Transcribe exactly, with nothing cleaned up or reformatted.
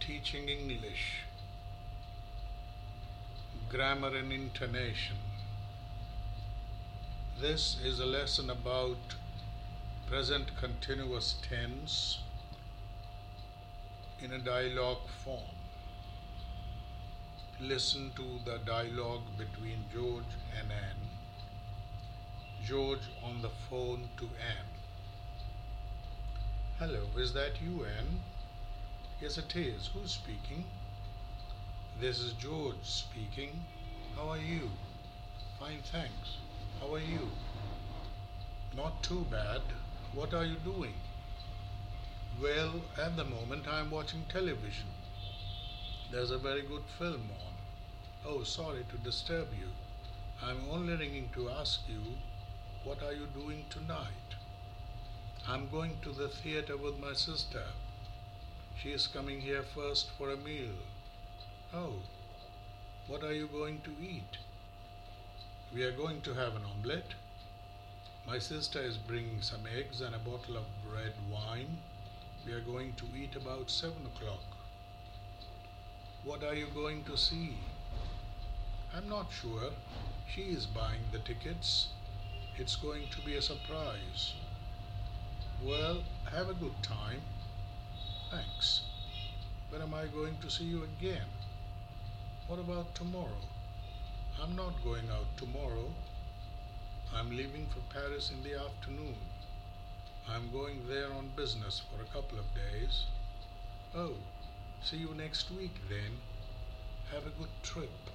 Teaching English, Grammar and Intonation. This is a lesson about present continuous tense in a dialogue form. Listen to the dialogue between George and Anne. George on the phone to Anne. Hello, is that you, Anne? Yes, it is. Who's speaking? This is George speaking. How are you? Fine, thanks. How are you? Not too bad. What are you doing? Well, at the moment I'm watching television. There's a very good film on. Oh, sorry to disturb you. I'm only ringing to ask you, what are you doing tonight? I'm going to the theater with my sister. She is coming here first for a meal. Oh, what are you going to eat? We are going to have an omelette. My sister is bringing some eggs and a bottle of red wine. We are going to eat about seven o'clock. What are you going to see? I'm not sure. She is buying the tickets. It's going to be a surprise. Well, have a good time. Thanks. When am I going to see you again? What about tomorrow? I'm not going out tomorrow. I'm leaving for Paris in the afternoon. I'm going there on business for a couple of days. Oh, see you next week then. Have a good trip.